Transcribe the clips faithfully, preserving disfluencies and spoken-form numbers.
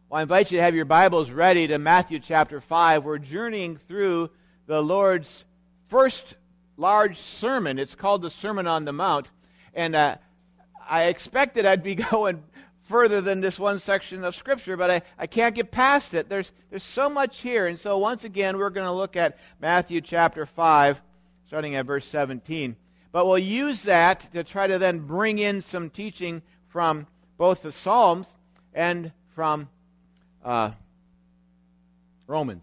Well, I invite you to have your Bibles ready to Matthew chapter five. We're journeying through the Lord's first large sermon. It's called the Sermon on the Mount. And uh, I expected I'd be going further than this one section of Scripture, but I, I can't get past it. There's, there's so much here. And so once again, we're going to look at Matthew chapter five, starting at verse seventeen. But we'll use that to try to then bring in some teaching from both the Psalms and from Uh, Romans.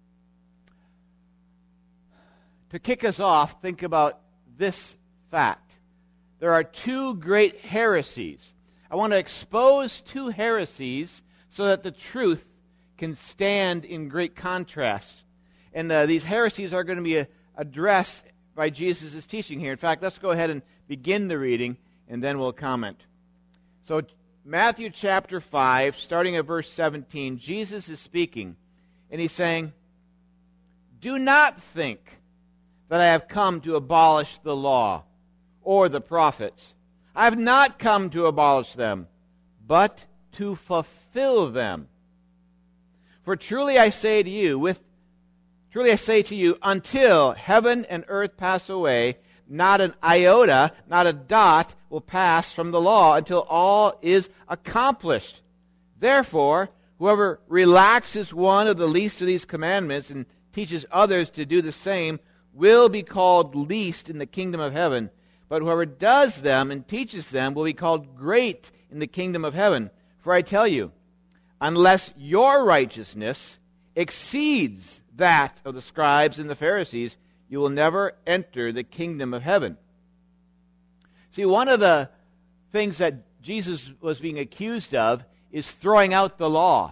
To kick us off, think about this fact. There are two great heresies. I want to expose two heresies so that the truth can stand in great contrast. And uh, these heresies are going to be uh, addressed by Jesus' teaching here. In fact, let's go ahead and begin the reading, and then we'll comment. So, Matthew chapter five, starting at verse seventeen, Jesus is speaking, and he's saying, "Do not think that I have come to abolish the law or the prophets. I have not come to abolish them, but to fulfill them. For truly I say to you, with truly I say to you, until heaven and earth pass away, not an iota, not a dot will pass from the law until all is accomplished. Therefore, whoever relaxes one of the least of these commandments and teaches others to do the same will be called least in the kingdom of heaven. But whoever does them and teaches them will be called great in the kingdom of heaven. For I tell you, unless your righteousness exceeds that of the scribes and the Pharisees, you will never enter the kingdom of heaven." See, one of the things that Jesus was being accused of is throwing out the law.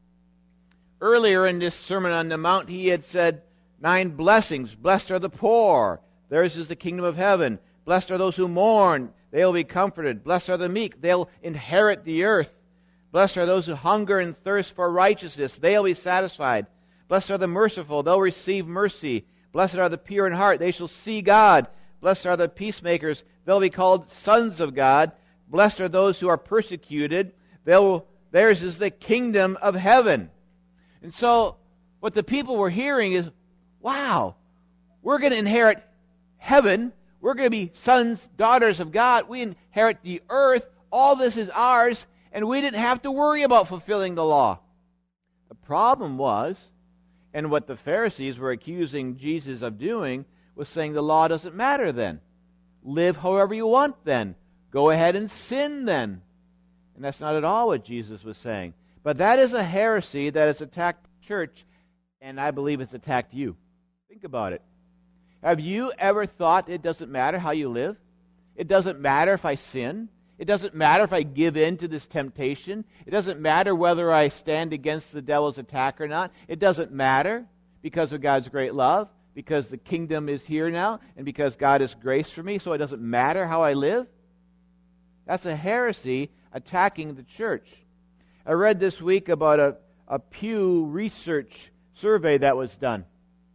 Earlier in this Sermon on the Mount, he had said nine blessings. Blessed are the poor. Theirs is the kingdom of heaven. Blessed are those who mourn. They will be comforted. Blessed are the meek. They'll inherit the earth. Blessed are those who hunger and thirst for righteousness. They'll be satisfied. Blessed are the merciful. They'll receive mercy. Blessed are the pure in heart, they shall see God. Blessed are the peacemakers, they'll be called sons of God. Blessed are those who are persecuted, they'll, theirs is the kingdom of heaven. And so, what the people were hearing is, wow, we're going to inherit heaven, we're going to be sons, daughters of God, we inherit the earth, all this is ours, and we didn't have to worry about fulfilling the law. The problem was, and what the Pharisees were accusing Jesus of doing was saying the law doesn't matter then. Live however you want then. Go ahead and sin then. And that's not at all what Jesus was saying. But that is a heresy that has attacked the church, and I believe it's attacked you. Think about it. Have you ever thought it doesn't matter how you live? It doesn't matter if I sin? It doesn't matter if I give in to this temptation. It doesn't matter whether I stand against the devil's attack or not. It doesn't matter because of God's great love, because the kingdom is here now, and because God has grace for me, so it doesn't matter how I live. That's a heresy attacking the church. I read this week about a, a Pew Research survey that was done.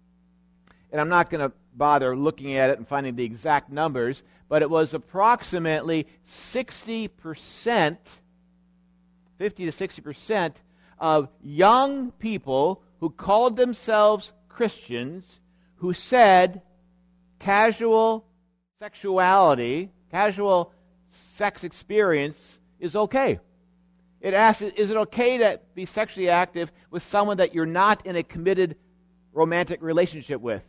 And I'm not going to bother looking at it and finding the exact numbers, but it was approximately sixty percent, fifty to sixty percent of young people who called themselves Christians who said casual sexuality, casual sex experience is okay. It asks, is it okay to be sexually active with someone that you're not in a committed romantic relationship with?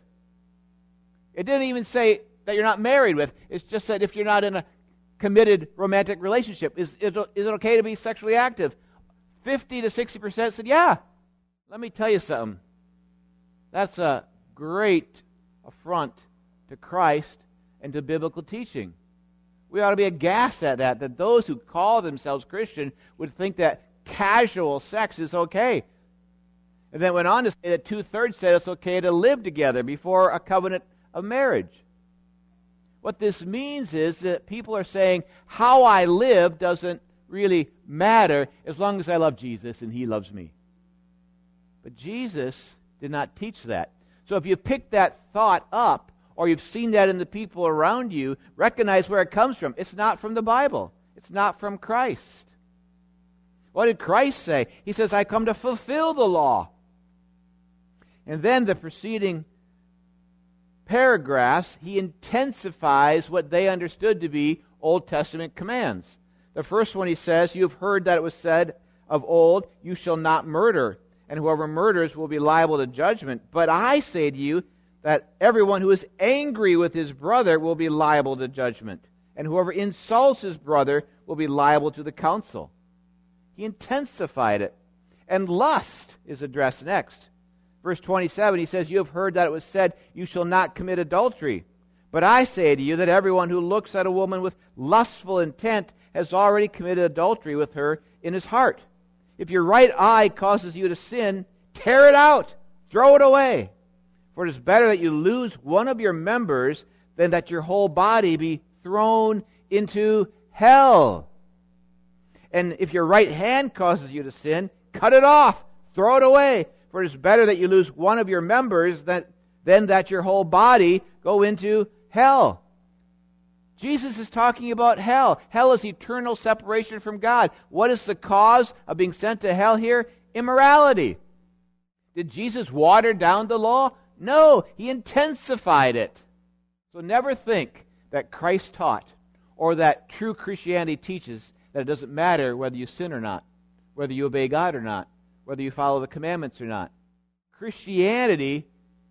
It didn't even say that you're not married with. It's just that if you're not in a committed romantic relationship, is, is, is it okay to be sexually active? fifty to sixty percent said, yeah. Let me tell you something. That's a great affront to Christ and to biblical teaching. We ought to be aghast at that, that those who call themselves Christian would think that casual sex is okay. And then went on to say that two-thirds said it's okay to live together before a covenant of marriage. What this means is that people are saying, how I live doesn't really matter as long as I love Jesus and He loves me. But Jesus did not teach that. So if you pick that thought up, or you've seen that in the people around you, recognize where it comes from. It's not from the Bible. It's not from Christ. What did Christ say? He says, I come to fulfill the law. And then the preceding paragraphs, he intensifies what they understood to be Old Testament commands. The first one he says, you have heard that it was said of old, you shall not murder, and whoever murders will be liable to judgment. But I say to you that everyone who is angry with his brother will be liable to judgment, and whoever insults his brother will be liable to the council. He intensified it. And lust is addressed next. Verse twenty-seven, he says, you have heard that it was said, you shall not commit adultery. But I say to you that everyone who looks at a woman with lustful intent has already committed adultery with her in his heart. If your right eye causes you to sin, tear it out, throw it away. For it is better that you lose one of your members than that your whole body be thrown into hell. And if your right hand causes you to sin, cut it off, throw it away. For it is better that you lose one of your members than, than that your whole body go into hell. Jesus is talking about hell. Hell is eternal separation from God. What is the cause of being sent to hell here? Immorality. Did Jesus water down the law? No, he intensified it. So never think that Christ taught or that true Christianity teaches that it doesn't matter whether you sin or not, whether you obey God or not, whether you follow the commandments or not. Christianity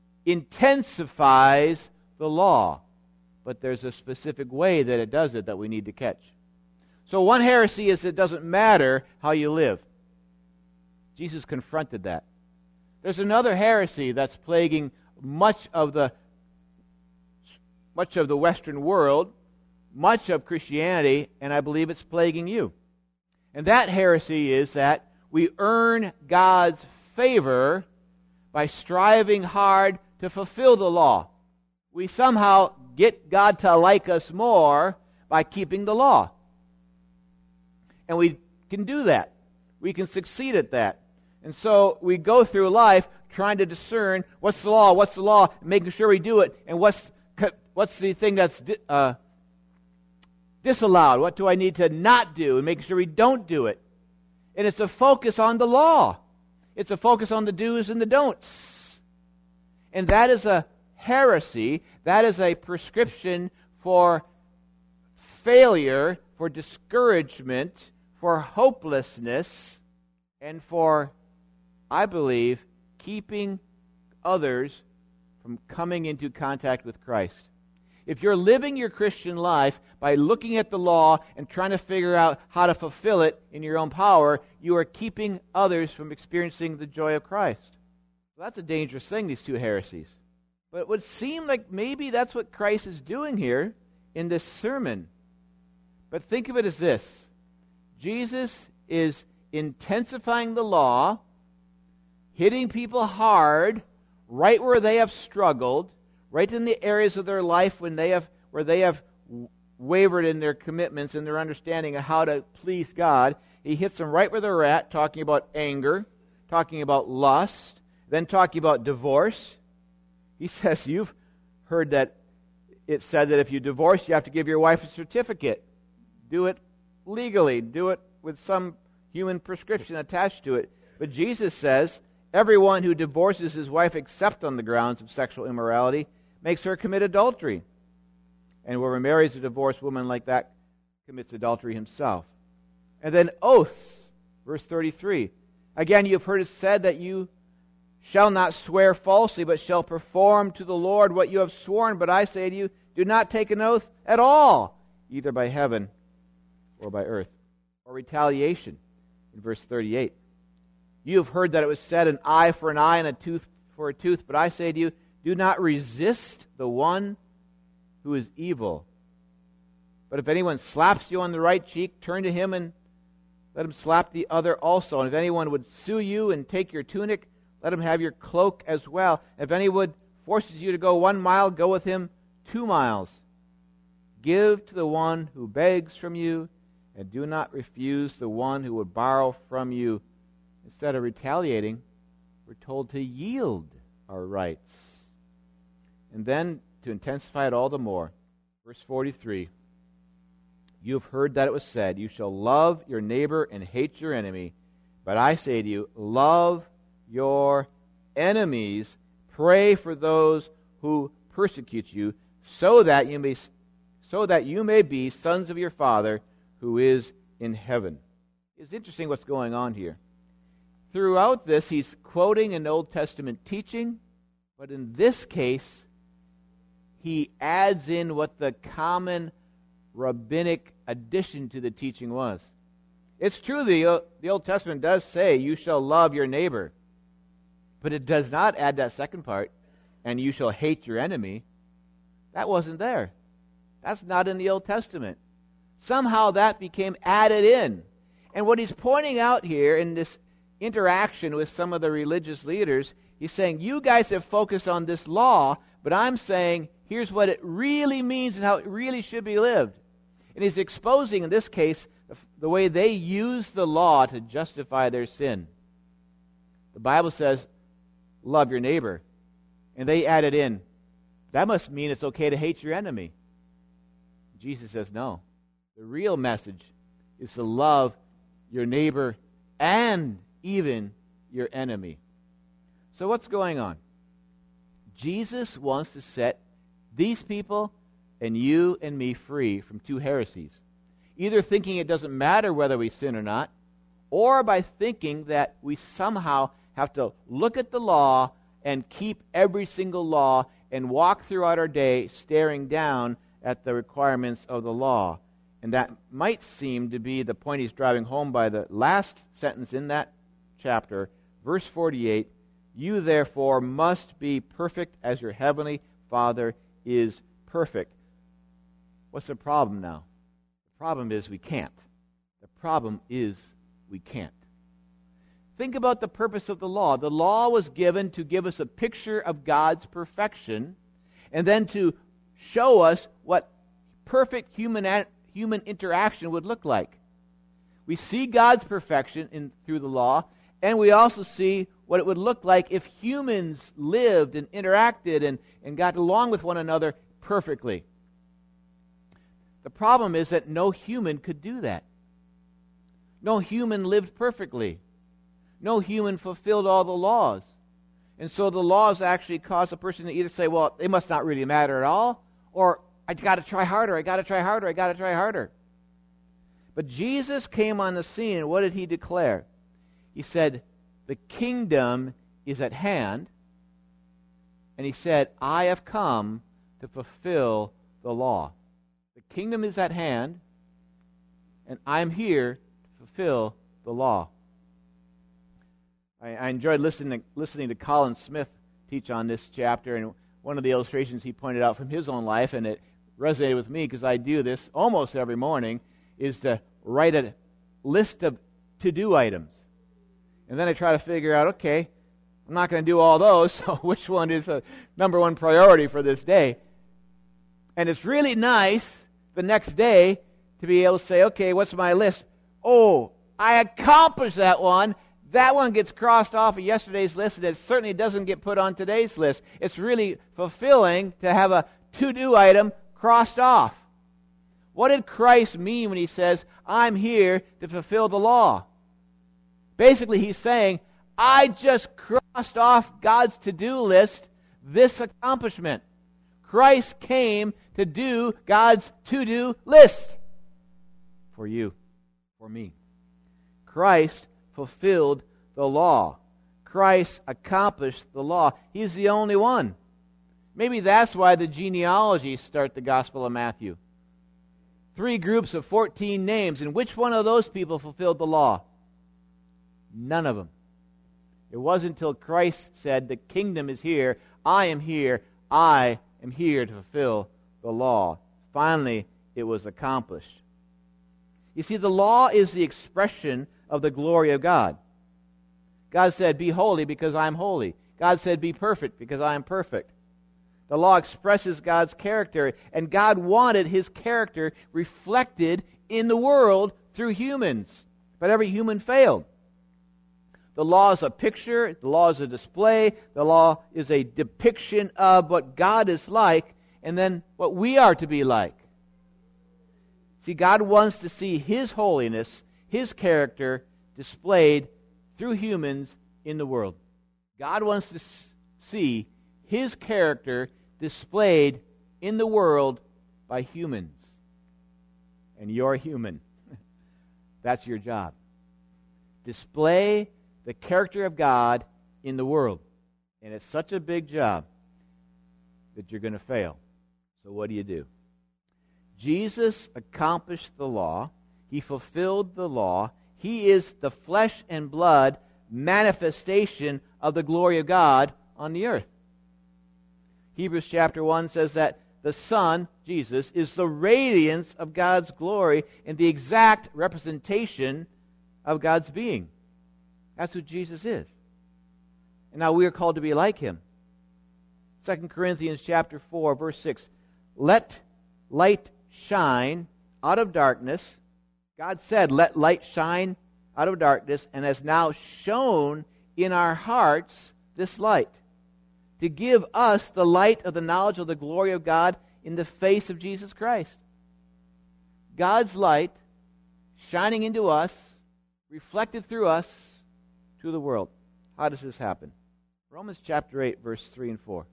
intensifies the law, but there's a specific way that it does it that we need to catch. So one heresy is it doesn't matter how you live. Jesus confronted that. There's another heresy that's plaguing much of the much of the Western world, much of Christianity, and I believe it's plaguing you. And that heresy is that we earn God's favor by striving hard to fulfill the law. We somehow get God to like us more by keeping the law. And we can do that. We can succeed at that. And so we go through life trying to discern what's the law, what's the law, making sure we do it, and what's what's the thing that's uh, disallowed. What do I need to not do, and making sure we don't do it. And it's a focus on the law. It's a focus on the do's and the don'ts. And that is a heresy. That is a prescription for failure, for discouragement, for hopelessness, and for, I believe, keeping others from coming into contact with Christ. If you're living your Christian life by looking at the law and trying to figure out how to fulfill it in your own power, you are keeping others from experiencing the joy of Christ. So that's a dangerous thing, these two heresies. But it would seem like maybe that's what Christ is doing here in this sermon. But think of it as this. Jesus is intensifying the law, hitting people hard, right where they have struggled, right in the areas of their life when they have where they have wavered in their commitments and their understanding of how to please God. He hits them right where they're at, talking about anger, talking about lust, then talking about divorce. He says, you've heard that it said that if you divorce, you have to give your wife a certificate. Do it legally. Do it with some human prescription attached to it. But Jesus says, everyone who divorces his wife except on the grounds of sexual immorality makes her commit adultery. And whoever marries a divorced woman like that commits adultery himself. And then oaths, verse thirty-three. Again, you have heard it said that you shall not swear falsely, but shall perform to the Lord what you have sworn. But I say to you, do not take an oath at all, either by heaven or by earth. Or retaliation, in verse thirty-eight. You have heard that it was said, an eye for an eye and a tooth for a tooth. But I say to you, do not resist the one who is evil. But if anyone slaps you on the right cheek, turn to him and let him slap the other also. And if anyone would sue you and take your tunic, let him have your cloak as well. If anyone forces you to go one mile, go with him two miles. Give to the one who begs from you, and do not refuse the one who would borrow from you. Instead of retaliating, we're told to yield our rights. And then, to intensify it all the more, verse forty-three, You have heard that it was said, you shall love your neighbor and hate your enemy. But I say to you, love your enemies, pray for those who persecute you, so that you may so that you may be sons of your Father who is in heaven. It's interesting what's going on here. Throughout this, he's quoting an Old Testament teaching, but in this case, he adds in what the common rabbinic addition to the teaching was. It's true the, the Old Testament does say, you shall love your neighbor, but it does not add that second part, and you shall hate your enemy. That wasn't there. That's not in the Old Testament. Somehow that became added in. And what he's pointing out here in this interaction with some of the religious leaders, he's saying, you guys have focused on this law, but I'm saying, here's what it really means and how it really should be lived. And he's exposing, in this case, the, the way they use the law to justify their sin. The Bible says, love your neighbor. And they added in, that must mean it's okay to hate your enemy. Jesus says, no. The real message is to love your neighbor and even your enemy. So what's going on? Jesus wants to set these people and you and me free from two heresies. Either thinking it doesn't matter whether we sin or not, or by thinking that we somehow have to look at the law and keep every single law and walk throughout our day staring down at the requirements of the law. And that might seem to be the point he's driving home by the last sentence in that chapter, verse forty-eight, you therefore must be perfect as your heavenly Father is perfect. What's the problem now? The problem is we can't. The problem is we can't. Think about the purpose of the law. The law was given to give us a picture of God's perfection and then to show us what perfect human human interaction would look like. We see God's perfection in, through the law, and we also see what it would look like if humans lived and interacted and, and got along with one another perfectly. The problem is that no human could do that. No human lived perfectly. No human fulfilled all the laws. And so the laws actually cause a person to either say, well, they must not really matter at all, or I got to try harder, I got to try harder, I got to try harder. But Jesus came on the scene, and what did he declare? He said, the kingdom is at hand, and he said, I have come to fulfill the law. The kingdom is at hand, and I'm here to fulfill the law. I, I enjoyed listening, listening to Colin Smith teach on this chapter, and one of the illustrations he pointed out from his own life, and it resonated with me because I do this almost every morning, is to write a list of to-do items. And then I try to figure out, okay, I'm not going to do all those, so which one is a number one priority for this day? And it's really nice the next day to be able to say, okay, what's my list? Oh, I accomplished that one. That one gets crossed off of yesterday's list, and it certainly doesn't get put on today's list. It's really fulfilling to have a to-do item crossed off. What did Christ mean when he says, I'm here to fulfill the law? Basically, he's saying, I just crossed off God's to-do list this accomplishment. Christ came to do God's to-do list for you, for me. Christ fulfilled the law. Christ accomplished the law. He's the only one. Maybe that's why the genealogies start the Gospel of Matthew. Three groups of fourteen names, and which one of those people fulfilled the law? None of them. It wasn't until Christ said, the kingdom is here, I am here, I am here to fulfill the law. Finally, it was accomplished. You see, the law is the expression of the glory of God. God said, be holy because I am holy. God said, be perfect because I am perfect. The law expresses God's character, and God wanted His character reflected in the world through humans. But every human failed. The law is a picture, the law is a display, the law is a depiction of what God is like, and then what we are to be like. See, God wants to see His holiness, His character displayed through humans in the world. God wants to s- see His character displayed in the world by humans. And you're human. That's your job. Display the character of God in the world. And it's such a big job that you're going to fail. So what do you do? Jesus accomplished the law. He fulfilled the law. He is the flesh and blood manifestation of the glory of God on the earth. Hebrews chapter one says that the Son, Jesus, is the radiance of God's glory and the exact representation of God's being. That's who Jesus is. And now we are called to be like Him. Second Corinthians chapter four, verse six. Let light shine out of darkness. God said, let light shine out of darkness, and has now shone in our hearts this light, to give us the light of the knowledge of the glory of God in the face of Jesus Christ. God's light shining into us, reflected through us to the world. How does this happen? Romans chapter eight, verse three and four.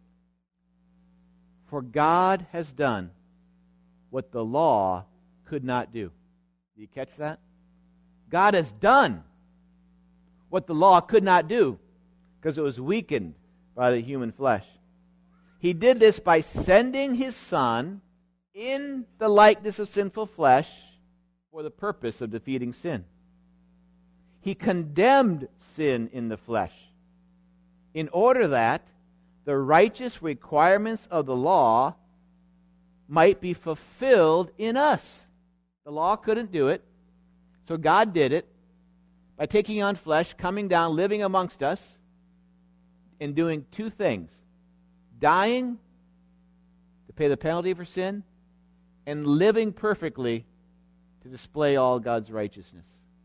For God has done what the law could not do. Do you catch that? God has done what the law could not do because it was weakened by the human flesh. He did this by sending His Son in the likeness of sinful flesh for the purpose of defeating sin. He condemned sin in the flesh in order that the righteous requirements of the law might be fulfilled in us. The law couldn't do it, so God did it by taking on flesh, coming down, living amongst us, and doing two things: dying to pay the penalty for sin, and living perfectly to display all God's righteousness.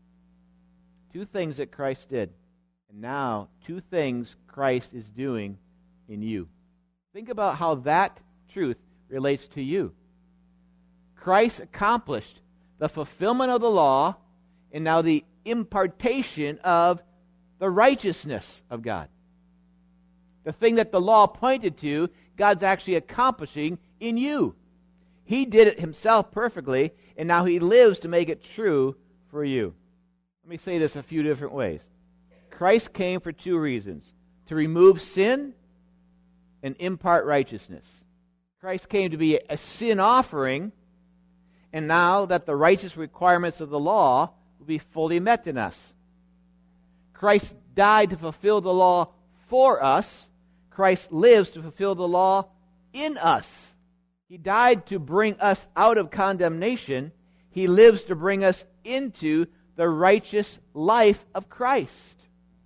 Two things that Christ did. And now, two things Christ is doing in you. Think about how that truth relates to you. Christ accomplished the fulfillment of the law, and now the impartation of the righteousness of God. The thing that the law pointed to, God's actually accomplishing in you. He did it Himself perfectly, and now He lives to make it true for you. Let me say this a few different ways. Christ came for two reasons: to remove sin and impart righteousness. Christ came to be a sin offering, and now that the righteous requirements of the law will be fully met in us. Christ died to fulfill the law for us. Christ lives to fulfill the law in us. He died to bring us out of condemnation. He lives to bring us into the righteous life of Christ.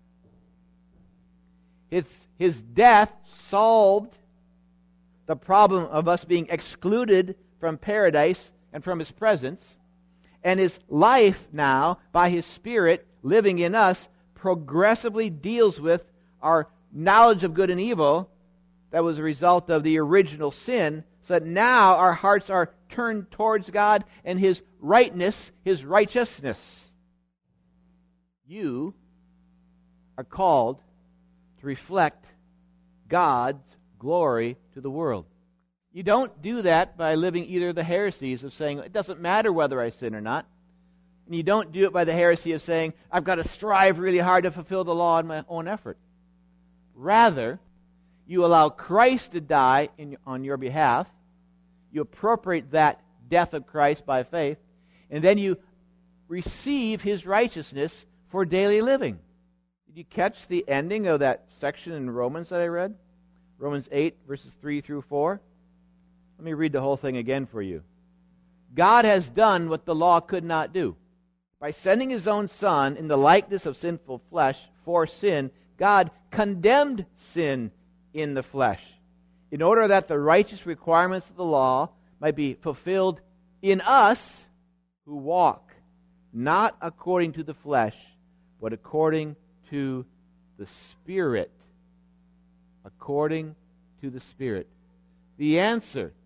His, his death solved the problem of us being excluded from paradise and from His presence. And His life now, by His Spirit living in us, progressively deals with our knowledge of good and evil that was a result of the original sin, so that now our hearts are turned towards God and His rightness, His righteousness. You are called to reflect God's glory to the world. You don't do that by living either the heresies of saying, it doesn't matter whether I sin or not. And you don't do it by the heresy of saying, I've got to strive really hard to fulfill the law in my own effort. Rather, you allow Christ to die in, on your behalf. You appropriate that death of Christ by faith. And then you receive His righteousness for daily living. Did you catch the ending of that section in Romans that I read? Romans eight, verses three through four. Let me read the whole thing again for you. God has done what the law could not do. By sending His own Son in the likeness of sinful flesh for sin, God condemned sin in the flesh, in order that the righteous requirements of the law might be fulfilled in us who walk not according to the flesh, but according to the Spirit. According to the Spirit. The answer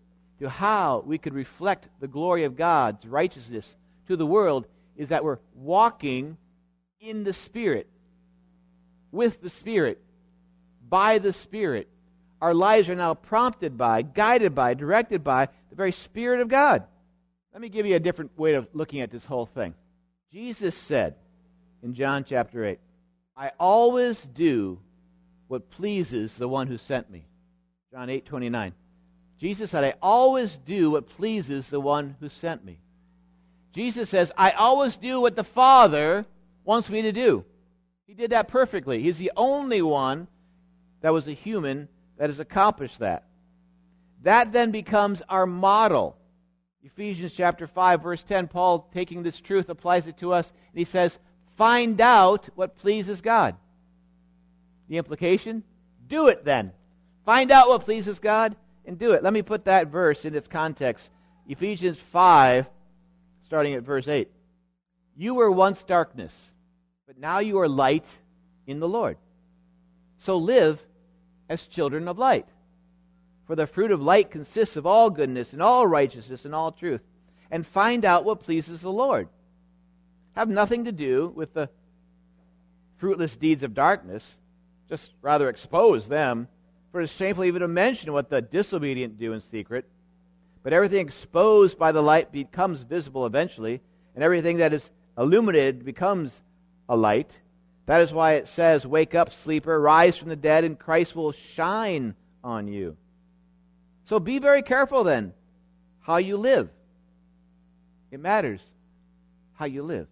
to how we could reflect the glory of God's righteousness to the world is that we're walking in the Spirit, with the Spirit, by the Spirit. Our lives are now prompted by, guided by, directed by the very Spirit of God. Let me give you a different way of looking at this whole thing. Jesus said in John chapter eight, I always do what pleases the one who sent me. John eight twenty-nine. Jesus said, I always do what pleases the one who sent me. Jesus says, I always do what the Father wants me to do. He did that perfectly. He's the only one that was a human that has accomplished that. That then becomes our model. Ephesians chapter five, verse ten, Paul, taking this truth, applies it to us, and he says, find out what pleases God. The implication? Do it then. Find out what pleases God and do it. Let me put that verse in its context. Ephesians five, starting at verse eight. You were once darkness, but now you are light in the Lord. So live as children of light. For the fruit of light consists of all goodness and all righteousness and all truth. And find out what pleases the Lord. Have nothing to do with the fruitless deeds of darkness. Just rather expose them. For it is shameful even to mention what the disobedient do in secret. But everything exposed by the light becomes visible eventually, and everything that is illuminated becomes a light. That is why it says, wake up, sleeper, rise from the dead, and Christ will shine on you. So be very careful then how you live. It matters how you live.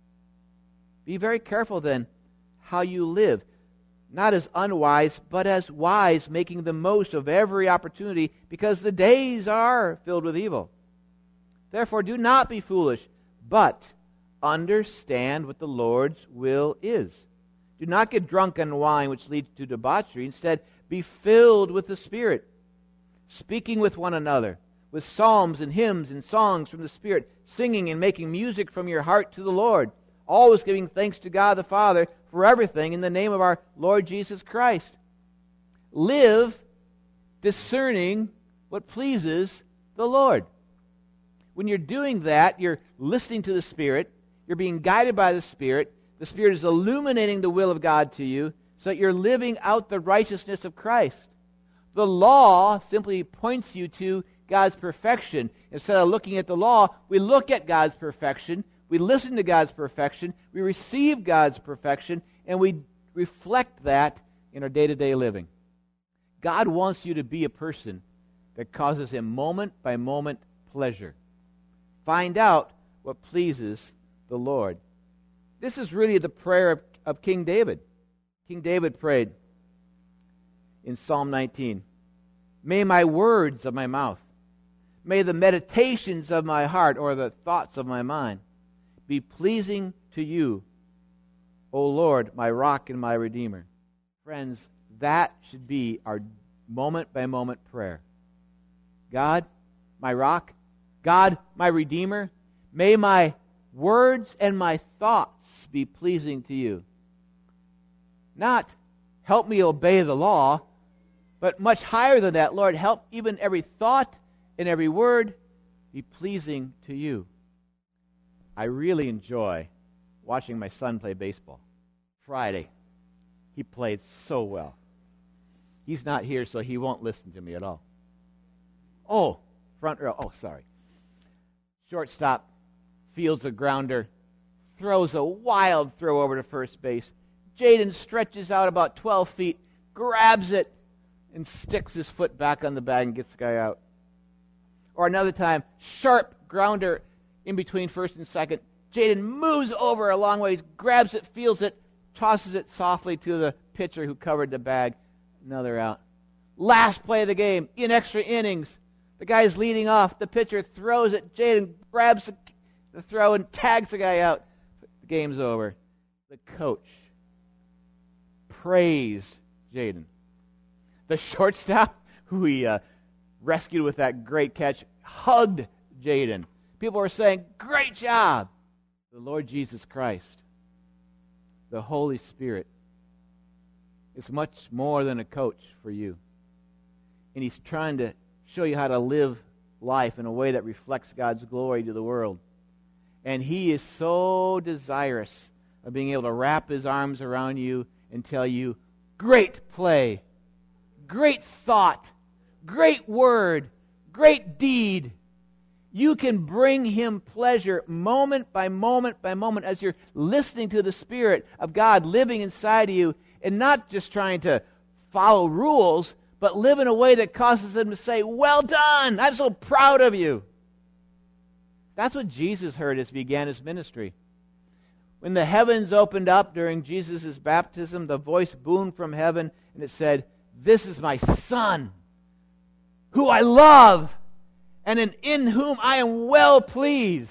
Be very careful then how you live. Not as unwise, but as wise, making the most of every opportunity, because the days are filled with evil. Therefore, do not be foolish, but understand what the Lord's will is. Do not get drunk on wine, which leads to debauchery. Instead, be filled with the Spirit, speaking with one another, with psalms and hymns and songs from the Spirit, singing and making music from your heart to the Lord, always giving thanks to God the Father for everything in the name of our Lord Jesus Christ. Live discerning what pleases the Lord. When you're doing that, you're listening to the Spirit, you're being guided by the Spirit, the Spirit is illuminating the will of God to you, so that you're living out the righteousness of Christ. The law simply points you to God's perfection. Instead of looking at the law, we look at God's perfection, we listen to God's perfection, we receive God's perfection, and we reflect that in our day-to-day living. God wants you to be a person that causes Him moment-by-moment pleasure. Find out what pleases the Lord. This is really the prayer of, of King David. King David prayed in Psalm nineteen, may my words of my mouth, may the meditations of my heart, or the thoughts of my mind, be pleasing to you, O Lord, my rock and my redeemer. Friends, that should be our moment-by-moment prayer. God, my rock, God, my redeemer, may my words and my thoughts be pleasing to you. Not help me obey the law, but much higher than that, Lord, help even every thought and every word be pleasing to you. I really enjoy watching my son play baseball. Friday, he played so well. He's not here, so he won't listen to me at all. Oh, front row. Oh, sorry. Shortstop fields a grounder, throws a wild throw over to first base. Jaden stretches out about twelve feet, grabs it, and sticks his foot back on the bag and gets the guy out. Or another time, sharp grounder in between first and second. Jaden moves over a long ways, grabs it, feels it, tosses it softly to the pitcher who covered the bag. Another out. Last play of the game, in extra innings. The guy's leading off. The pitcher throws it. Jaden grabs the, the throw and tags the guy out. The game's over. The coach praised Jaden. The shortstop, who he uh, rescued with that great catch, hugged Jaden. People were saying, great job. The Lord Jesus Christ, the Holy Spirit, is much more than a coach for you. And He's trying to show you how to live life in a way that reflects God's glory to the world. And He is so desirous of being able to wrap His arms around you and tell you, great play, great thought, great word, great deed. You can bring Him pleasure moment by moment by moment as you're listening to the Spirit of God living inside of you, and not just trying to follow rules, but live in a way that causes Him to say, well done, I'm so proud of you. That's what Jesus heard as He began His ministry. When the heavens opened up during Jesus' baptism, the voice boomed from heaven, and it said, this is my Son, who I love, and in, in whom I am well pleased.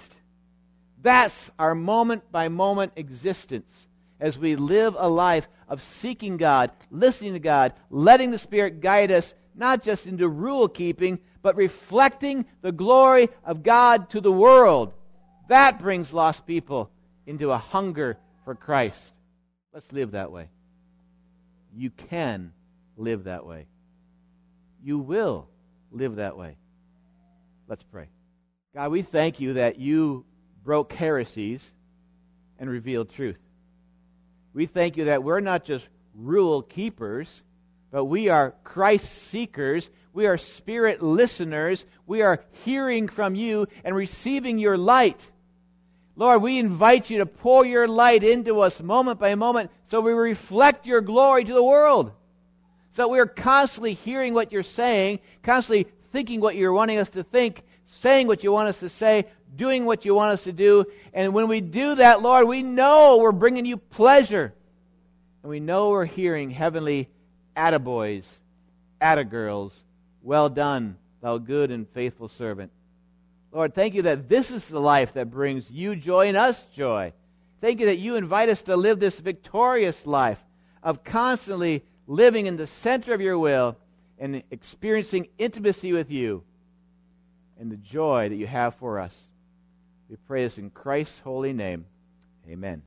That's our moment-by-moment existence as we live a life of seeking God, listening to God, letting the Spirit guide us, not just into rule-keeping, but reflecting the glory of God to the world. That brings lost people into a hunger for Christ. Let's live that way. You can live that way. You will live that way. Let's pray. God, we thank You that You broke heresies and revealed truth. We thank You that we're not just rule keepers, but we are Christ seekers. We are Spirit listeners. We are hearing from You and receiving Your light. Lord, we invite You to pour Your light into us moment by moment so we reflect Your glory to the world. So we're constantly hearing what You're saying, constantly thinking what You're wanting us to think, saying what You want us to say, doing what You want us to do. And when we do that, Lord, we know we're bringing You pleasure. And we know we're hearing heavenly attaboys, attagirls, well done, thou good and faithful servant. Lord, thank You that this is the life that brings You joy and us joy. Thank You that You invite us to live this victorious life of constantly living in the center of Your will and experiencing intimacy with You and the joy that You have for us. We pray this in Christ's holy name. Amen.